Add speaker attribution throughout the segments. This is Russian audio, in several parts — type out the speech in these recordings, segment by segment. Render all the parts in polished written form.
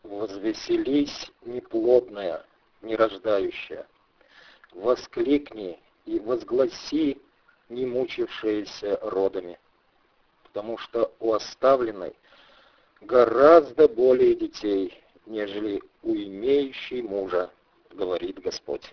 Speaker 1: Возвеселись, неплодная, нерождающая, воскликни и возгласи, не мучившиеся родами, потому что у оставленной гораздо более детей, нежели у имеющей мужа, говорит Господь.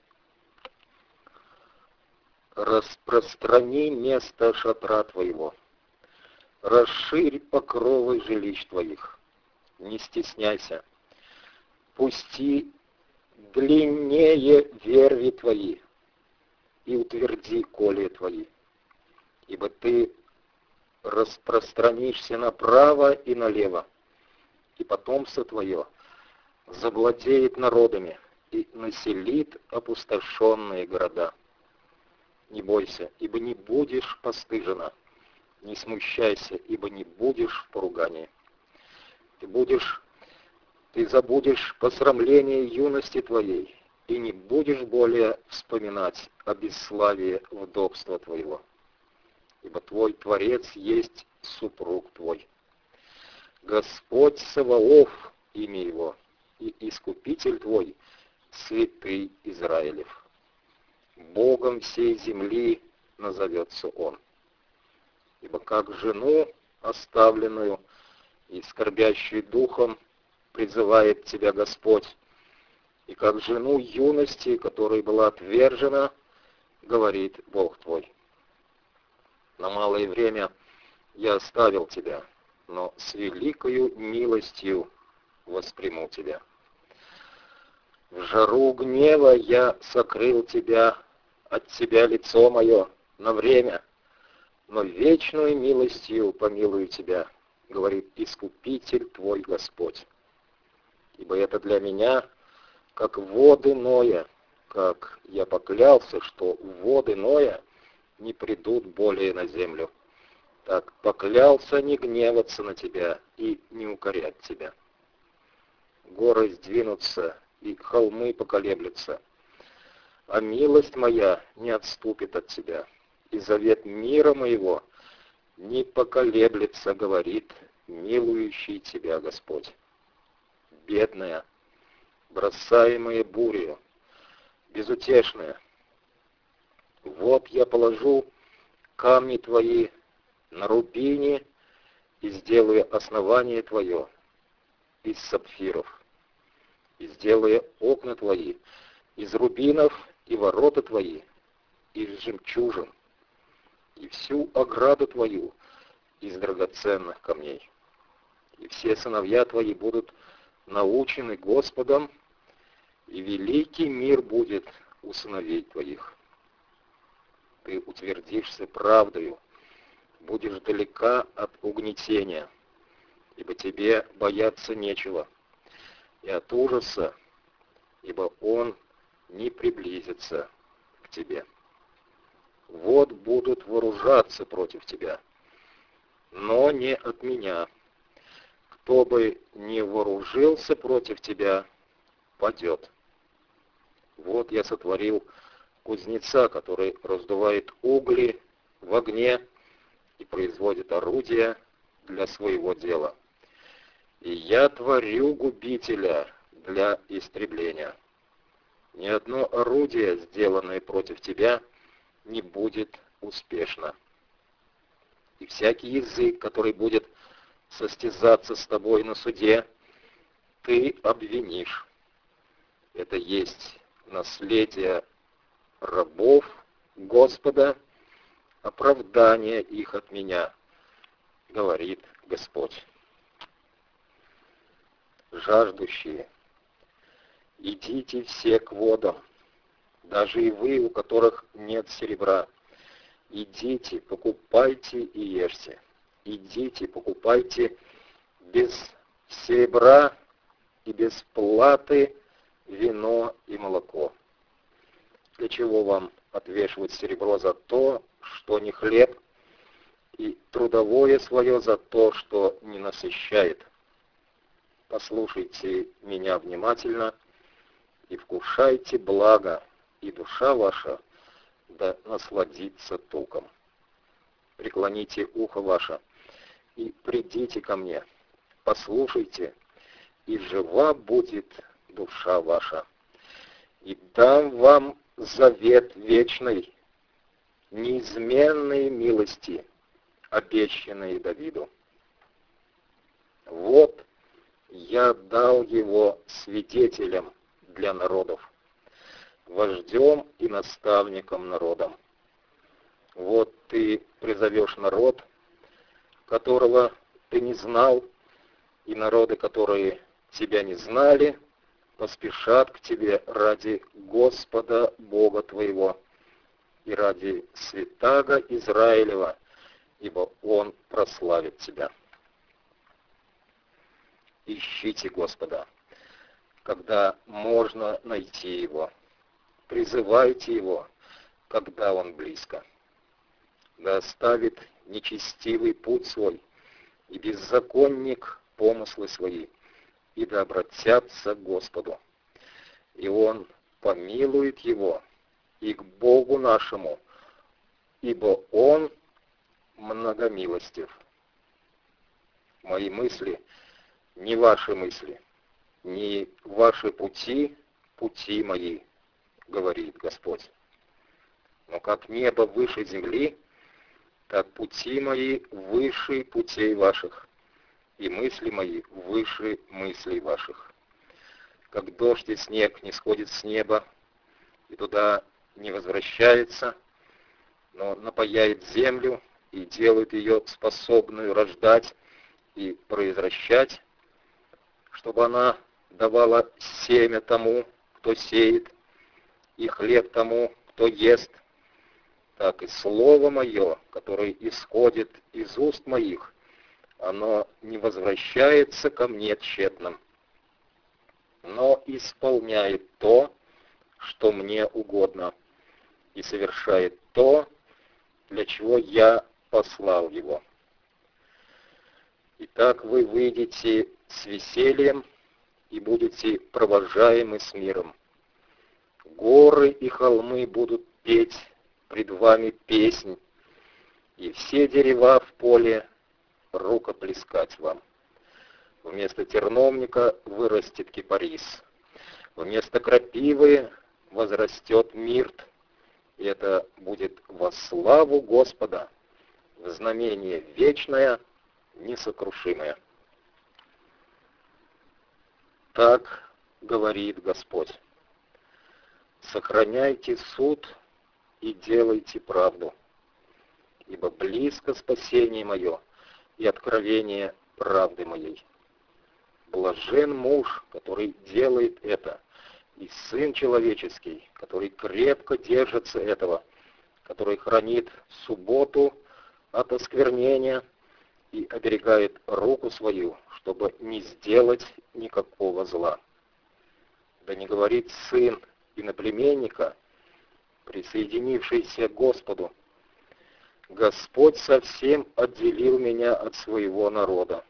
Speaker 1: Распространи место шатра твоего, расширь покровы жилищ твоих, не стесняйся, пусти длиннее верви твои и утверди коле твои, ибо ты распространишься направо и налево, и потомство твое завладеет народами и населит опустошенные города. Не бойся, ибо не будешь постыжена, не смущайся, ибо не будешь в поругании. Ты забудешь посрамление юности твоей, и не будешь более вспоминать о бесславии вдовства твоего. Ибо твой Творец есть супруг твой. Господь Саваоф, имя его, и Искупитель твой, святый Израилев. Богом всей земли назовется он. Ибо как жену, оставленную и скорбящую духом, призывает тебя Господь, и как жену юности, которая была отвержена, говорит Бог твой. На малое время я оставил тебя, но с великою милостью восприму тебя. В жару гнева я сокрыл тебя, от тебя лицо мое на время, но вечную милостью помилую тебя, говорит Искупитель твой Господь. Ибо это для меня, как воды Ноя, как я поклялся, что воды Ноя не придут более на землю. Так поклялся не гневаться на тебя и не укорять тебя. Горы сдвинутся, и холмы поколеблются, а милость моя не отступит от тебя, и завет мира моего не поколеблется, говорит милующий тебя Господь. Бедная, бросаемая бурею, безутешная, вот я положу камни твои на рубине и сделаю основание твое из сапфиров, и сделаю окна твои из рубинов и ворота твои из жемчужин, и всю ограду твою из драгоценных камней. И все сыновья твои будут научены Господом, и великий мир будет у сыновей твоих. Ты утвердишься правдою, будешь далека от угнетения, ибо тебе бояться нечего, и от ужаса, ибо он не приблизится к тебе. Вот будут вооружаться против тебя, но не от меня. Кто бы не вооружился против тебя, падет. Вот я сотворил кузнеца, который раздувает угли в огне и производит орудия для своего дела. И я творю губителя для истребления. Ни одно орудие, сделанное против тебя, не будет успешно. И всякий язык, который будет состязаться с тобой на суде, ты обвинишь. Это есть наследие рабов Господа, оправдание их от меня, говорит Господь. Жаждущие, идите все к водам, даже и вы, у которых нет серебра. Идите, покупайте и ешьте. Идите, покупайте без серебра и без платы вино и молоко. Для чего вам отвешивать серебро за то, что не хлеб, и трудовое свое за то, что не насыщает? Послушайте меня внимательно и вкушайте благо, и душа ваша да насладится туком. Преклоните ухо ваше и придите ко мне, послушайте, и жива будет душа ваша. И дам вам завет вечный, неизменные милости, обещанные Давиду. Вот я дал его свидетелем для народов, вождем и наставником народом. Вот ты призовешь народ, которого ты не знал, и народы, которые тебя не знали, поспешат к тебе ради Господа Бога твоего и ради святаго Израилева, ибо Он прославит тебя. Ищите Господа, когда можно найти Его. Призывайте Его, когда Он близко. Да оставит нечестивый путь свой, и беззаконник помыслы свои, и да обратятся к Господу. И Он помилует его и к Богу нашему, ибо Он многомилостив. Мои мысли не ваши мысли, не ваши пути, пути мои, говорит Господь. Но как небо выше земли, так пути мои выше путей ваших, и мысли мои выше мыслей ваших. Как дождь и снег не сходит с неба, и туда не возвращается, но напояет землю и делает ее способную рождать и произвращать, чтобы она давала семя тому, кто сеет, и хлеб тому, кто ест, так и слово мое, которое исходит из уст моих, оно не возвращается ко мне тщетным, но исполняет то, что мне угодно, и совершает то, для чего я послал его. Итак, вы выйдете с весельем и будете провожаемы с миром. Горы и холмы будут петь пред вами песнь, и все дерева в поле рукоплескать вам. Вместо терновника вырастет кипарис, вместо крапивы возрастет мирт, и это будет во славу Господа, в знамение вечное, несокрушимое. Так говорит Господь: сохраняйте суд и делайте правду, ибо близко спасение мое и откровение правды моей. Блажен муж, который делает это, и Сын человеческий, который крепко держится этого, который хранит субботу от осквернения и оберегает руку свою, чтобы не сделать никакого зла. Да не говорит сын иноплеменника, присоединившийся к Господу: Господь совсем отделил меня от своего народа.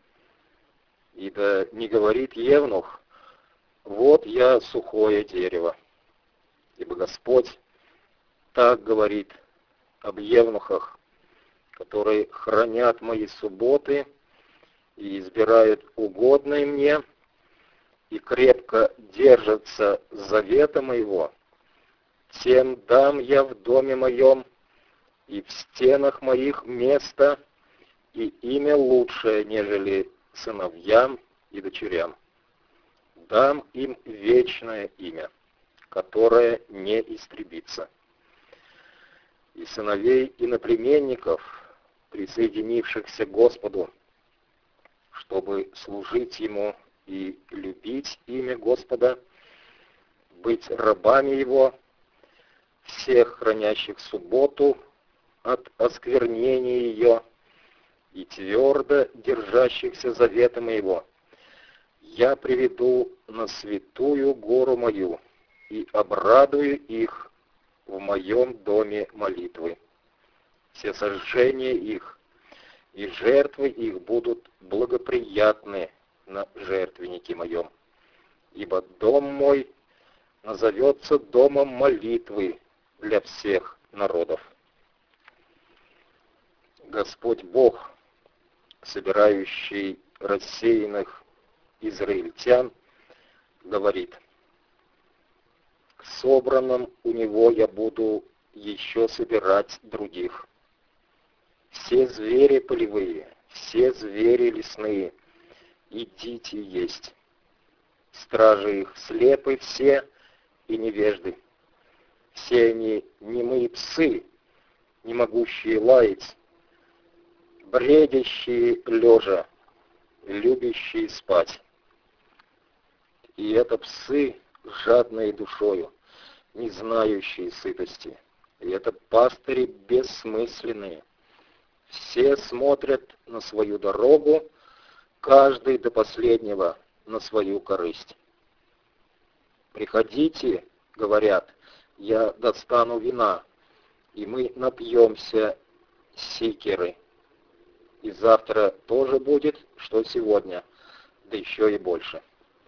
Speaker 1: И да не говорит евнух: вот я сухое дерево. Ибо Господь так говорит об евнухах, которые хранят мои субботы и избирают угодное мне, и крепко держатся завета моего, тем дам я в доме моем и в стенах моих место, и имя лучшее, нежели сыновьям и дочерям. Дам им вечное имя, которое не истребится. И сыновей иноплеменников, присоединившихся к Господу, чтобы служить Ему и любить имя Господа, быть рабами Его, всех хранящих субботу от осквернения ее и твердо держащихся завета моего, я приведу на святую гору мою и обрадую их в моем доме молитвы. Все сожжения их и жертвы их будут благоприятны на жертвеннике моем, ибо дом мой назовется домом молитвы для всех народов. Господь Бог, собирающий рассеянных израильтян, говорит: к собранным у него я буду еще собирать других. Все звери полевые, все звери лесные, идите есть. Стражи их слепы все и невежды. Все они немые псы, не могущие лаять, бредящие лежа, любящие спать. И это псы, жадные душою, не знающие сытости. И это пастыри бессмысленные. Все смотрят на свою дорогу, каждый до последнего на свою корысть. «Приходите, — говорят, — я достану вина, и мы напьемся сикеры. И завтра тоже будет, что сегодня, да еще и больше».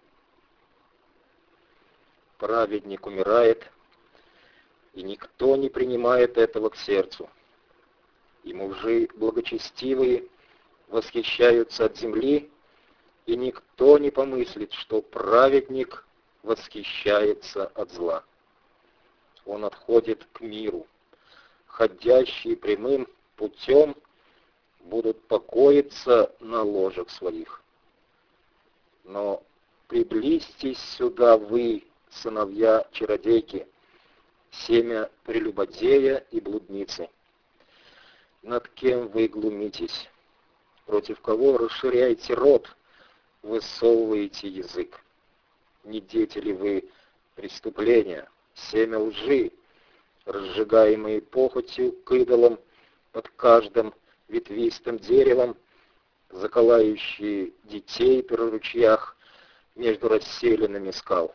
Speaker 1: Праведник умирает, и никто не принимает этого к сердцу. И мужи благочестивые восхищаются от земли, и никто не помыслит, что праведник восхищается от зла. Он отходит к миру. Ходящие прямым путем будут покоиться на ложах своих. Но приблизьтесь сюда вы, сыновья чародейки, семя прелюбодея и блудницы. Над кем вы глумитесь? Против кого расширяете рот, высовываете язык? Не дети ли вы преступления, семя лжи, разжигаемые похотью к идолам под каждым ветвистым деревом, заколающие детей при ручьях между расселенными скал?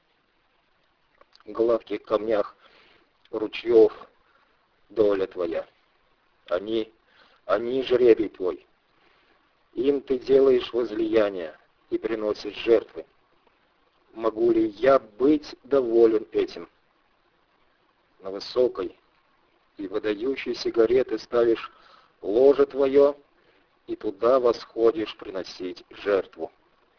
Speaker 1: В гладких камнях ручьев доля твоя. Они жребий твой. Им ты делаешь возлияние и приносишь жертвы. Могу ли я быть доволен этим? На высокой и выдающей сигареты ставишь ложе твое, и туда восходишь приносить жертву.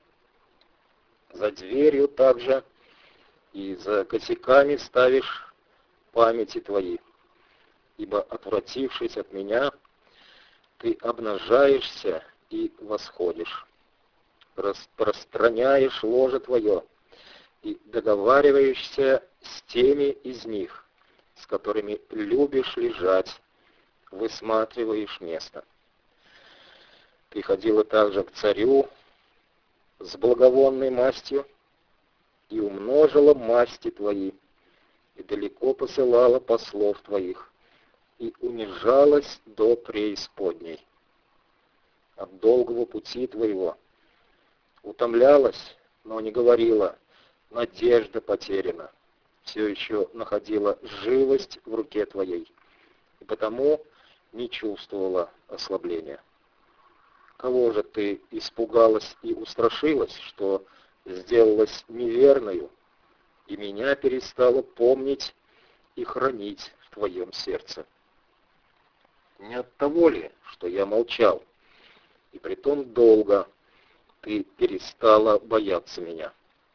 Speaker 1: За дверью также и за косяками ставишь памяти твои, ибо, отвратившись от меня, ты обнажаешься и восходишь, распространяешь ложе твое и договариваешься с теми из них, с которыми любишь лежать, высматриваешь место. Ты ходила также к царю с благовонной мастью и умножила масти твои, и далеко посылала послов твоих, и унижалась до преисподней. От долгого пути твоего утомлялась, но не говорила: надежда потеряна. Все еще находила живость в руке твоей, и потому не чувствовала ослабления. Кого же ты испугалась и устрашилась, что сделалась неверною, и меня перестала помнить и хранить в твоем сердце? Не от того ли, что я молчал, и притом долго, ты перестала бояться меня?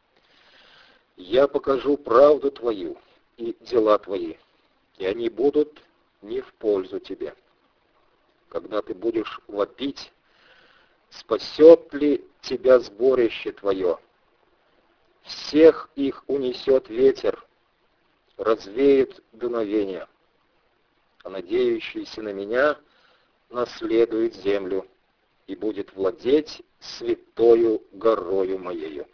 Speaker 1: Я покажу правду твою и дела твои, и они будут не в пользу тебе. Когда ты будешь вопить, спасет ли тебя сборище твое? Всех их унесет ветер, развеет дуновение, а надеющийся на меня наследует землю и будет владеть святою горою моею.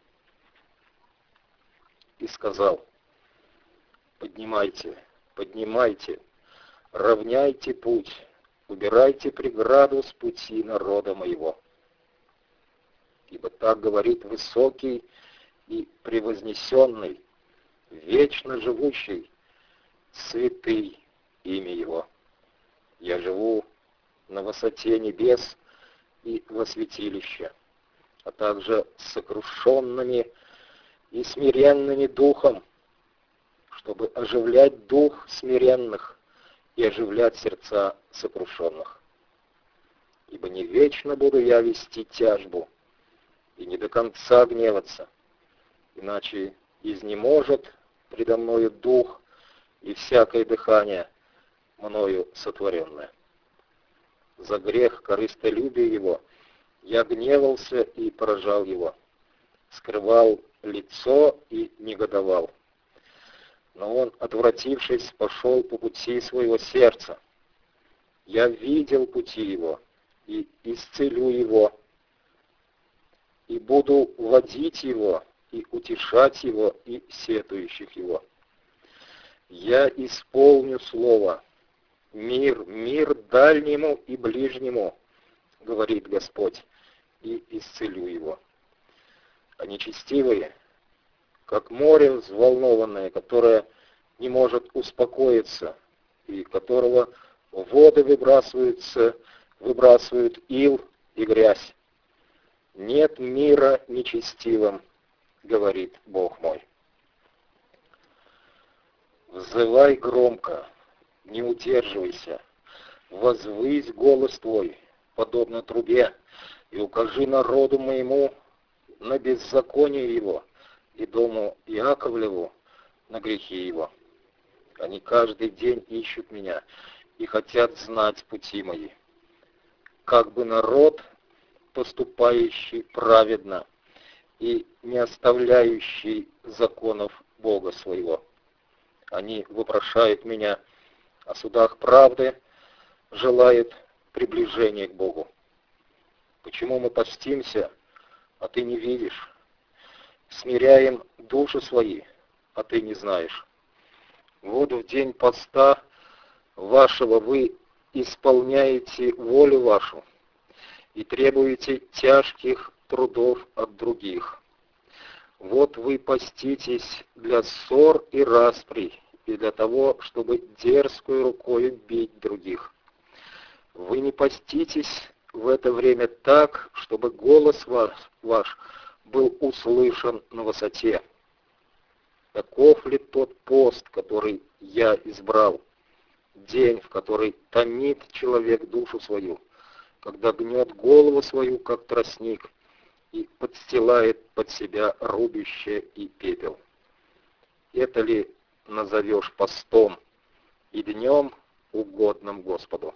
Speaker 1: И сказал: поднимайте, поднимайте, равняйте путь, убирайте преграду с пути народа моего. Ибо так говорит высокий и превознесенный, вечно живущий, святый имя его. Я живу на высоте небес и во святилище, а также с сокрушенными и смиренными духом, чтобы оживлять дух смиренных и оживлять сердца сокрушенных. Ибо не вечно буду я вести тяжбу, и не до конца гневаться, иначе изнеможет предо мною дух и всякое дыхание, мною сотворенное. За грех корыстолюбия его я гневался и поражал его, скрывал лицо и негодовал. Но он, отвратившись, пошел по пути своего сердца. Я видел пути его и исцелю его, и буду водить его и утешать его и сетующих его. Я исполню слово. Мир дальнему и ближнему, говорит Господь, и исцелю его. А нечестивые, как море взволнованное, которое не может успокоиться, и которого воды выбрасывают ил и грязь. Нет мира нечестивым, говорит Бог мой. Взывай громко, не удерживайся, возвысь голос твой, подобно трубе, и укажи народу моему на беззаконие его, и дому Иаковлеву на грехи его. Они каждый день ищут меня и хотят знать пути мои. Как бы народ, поступающий праведно и не оставляющий законов Бога своего. Они вопрошают меня о судах правды, желают приближения к Богу. Почему мы постимся, а ты не видишь? Смиряем души свои, а ты не знаешь. Вот в день поста вашего вы исполняете волю вашу и требуете тяжких трудов от других. Вот вы поститесь для ссор и распри, и для того, чтобы дерзкую рукою бить других. Вы не поститесь в это время так, чтобы голос ваш был услышан на высоте. Таков ли тот пост, который я избрал, день, в который томит человек душу свою, когда гнет голову свою, как тростник, и подстилает под себя рубище и пепел? Это ли назовешь постом и днем, угодным Господу?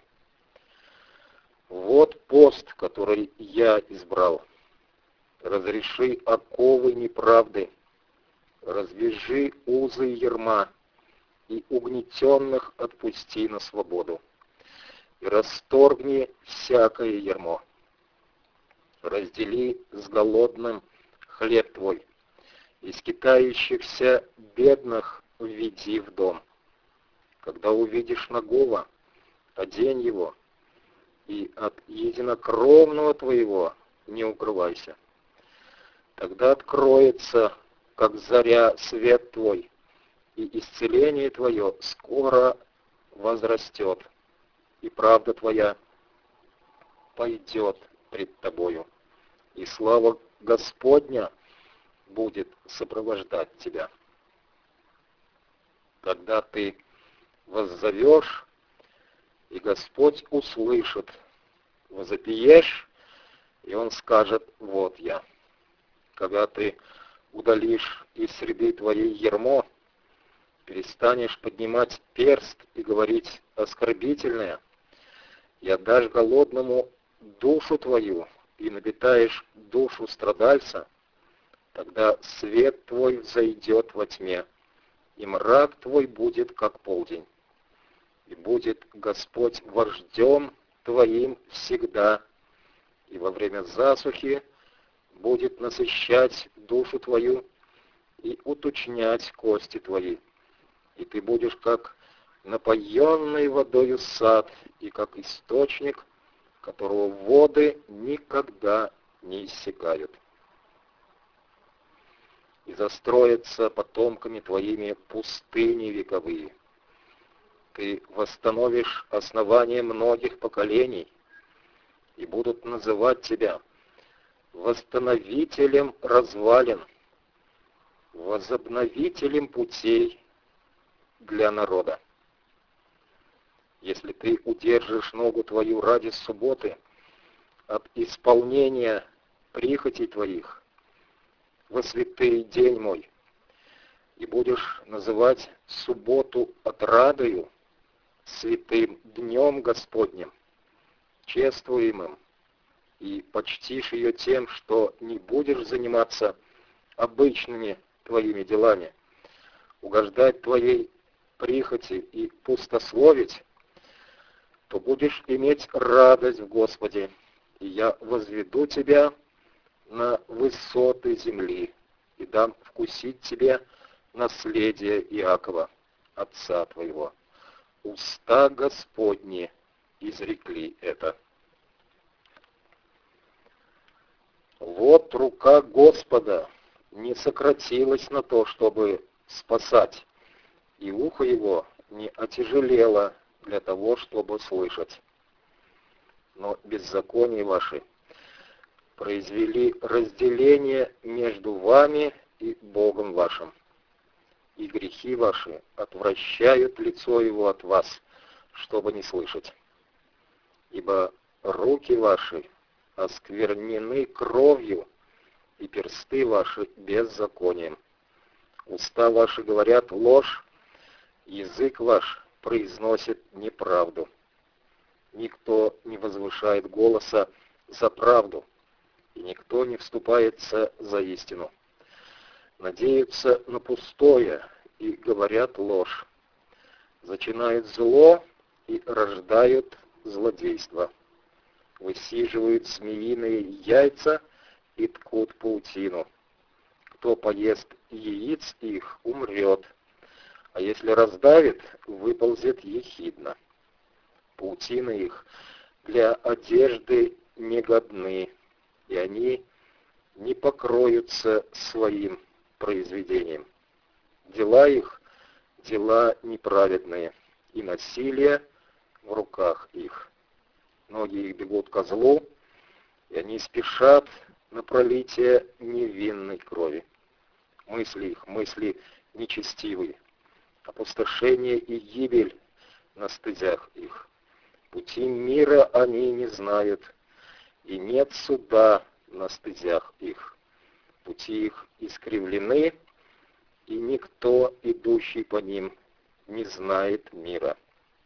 Speaker 1: Вот пост, который я избрал. Разреши оковы неправды, развяжи узы ярма, и угнетенных отпусти на свободу, и расторгни всякое ярмо. Раздели с голодным хлеб твой, и скитающихся бедных введи в дом. Когда увидишь нагого, одень его, и от единокровного твоего не укрывайся. Тогда откроется, как заря, свет твой, и исцеление твое скоро возрастет, и правда твоя пойдет пред тобою, и слава Господня будет сопровождать тебя. Тогда ты воззовешь, и Господь услышит, возопиешь, и Он скажет: вот я. Когда ты удалишь из среды твоей ярмо, перестанешь поднимать перст и говорить оскорбительное, и отдашь голодному душу твою, и напитаешь душу страдальца, тогда свет твой взойдет во тьме, и мрак твой будет, как полдень. И будет Господь вождем твоим всегда, и во время засухи будет насыщать душу твою и уточнять кости твои. И ты будешь как напоенный водою сад, и как источник, которого воды никогда не иссякают. И застроятся потомками твоими пустыни вековые. Ты восстановишь основание многих поколений, и будут называть тебя восстановителем развалин, возобновителем путей для народа. Если ты удержишь ногу твою ради субботы от исполнения прихотей твоих во святый день мой, и будешь называть субботу отрадою, святым днем Господним, чествуемым, и почтишь ее тем, что не будешь заниматься обычными твоими делами, угождать твоей прихоти и пустословить, то будешь иметь радость в Господе, и я возведу тебя на высоты земли и дам вкусить тебе наследие Иакова, отца твоего. Уста Господни изрекли это. Вот рука Господа не сократилась на то, чтобы спасать, и ухо его не отяжелело для того, чтобы слышать. Но беззакония ваши произвели разделение между вами и Богом вашим, и грехи ваши отвращают лицо его от вас, чтобы не слышать. Ибо руки ваши осквернены кровью, и персты ваши беззаконием. Уста ваши говорят ложь, язык ваш произносит неправду. Никто не возвышает голоса за правду, и никто не вступается за истину. Надеются на пустое и говорят ложь. Зачинают зло и рождают злодейство. Высиживают змеиные яйца и ткут паутину. Кто поест яиц их, умрет, а если раздавит, выползет ехидно. Паутины их для одежды негодны, и они не покроются своим произведением. Дела их — дела неправедные, и насилие в руках их. Ноги их бегут ко злу, и они спешат на пролитие невинной крови. Мысли их — мысли нечестивые, опустошение и гибель на стезях их. Пути мира они не знают, и нет суда на стезях их. Пути их искривлены, и никто, идущий по ним, не знает мира.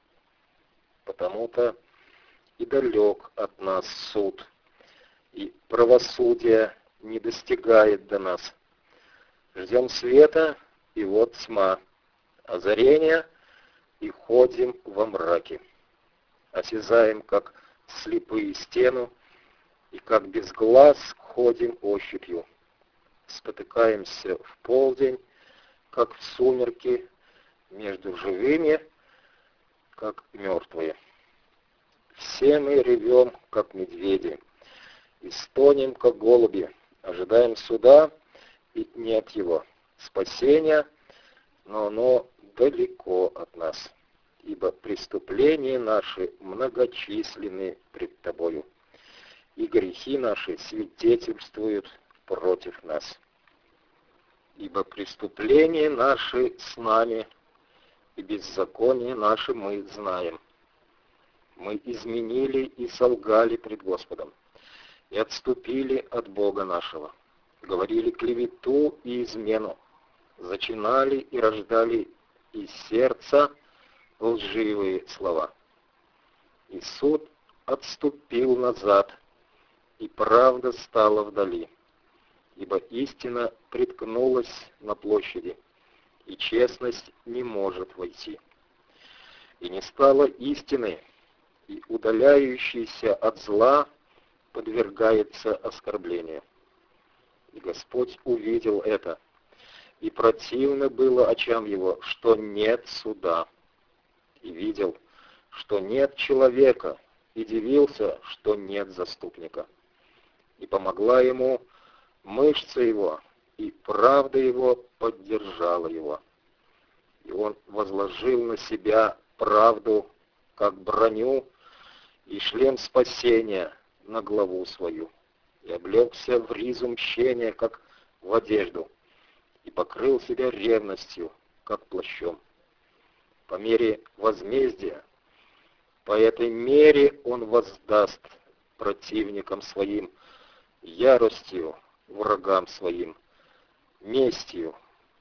Speaker 1: Потому-то и далек от нас суд, и правосудие не достигает до нас. Ждем света, и вот тьма, озарение, и ходим во мраке. Осязаем, как слепые стену, и как без глаз ходим ощупью. Спотыкаемся в полдень, как в сумерки, между живыми, как мертвые. Все мы ревем, как медведи, и стонем, как голуби, ожидаем суда, и нет его, спасения, но оно далеко от нас, ибо преступления наши многочисленны пред Тобою, и грехи наши свидетельствуют против нас. Ибо преступления наши с нами, и беззаконие наши мы знаем. Мы изменили и солгали пред Господом, и отступили от Бога нашего, говорили клевету и измену, зачинали и рождали из сердца лживые слова. И суд отступил назад, и правда стала вдали, ибо истина приткнулась на площади, и честность не может войти. И не стало истины, и удаляющийся от зла подвергается оскорблению. И Господь увидел это, и противно было очам его, что нет суда, и видел, что нет человека, и дивился, что нет заступника. И помогла ему мышца его, и правда его поддержала его. И он возложил на себя правду, как броню, и шлем спасения на главу свою, и облегся в ризу мщения, как в одежду, и покрыл себя ревностью, как плащом. По мере возмездия, по этой мере он воздаст противникам своим, яростью врагам своим, местью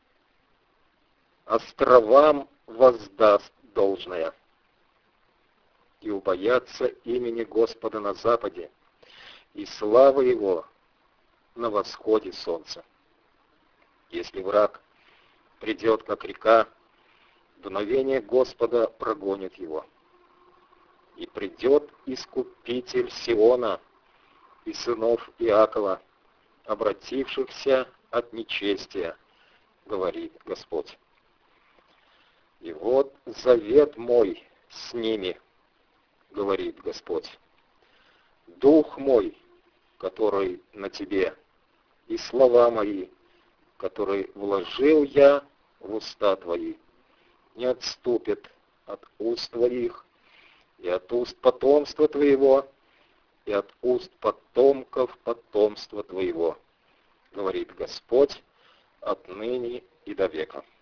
Speaker 1: островам воздаст должное, и убоятся имени Господа на западе, и славы Его на восходе солнца. Если враг придет, как река, дуновение Господа прогонит его. И придет Искупитель Сиона и сынов Иакова, обратившихся от нечестия, говорит Господь. И вот завет мой с ними, говорит Господь. Дух мой, который на тебе, и слова мои, которые вложил я в уста твои, не отступят от уст твоих, и от уст потомства твоего, и от уст потомков потомства твоего, говорит Господь, отныне и до века.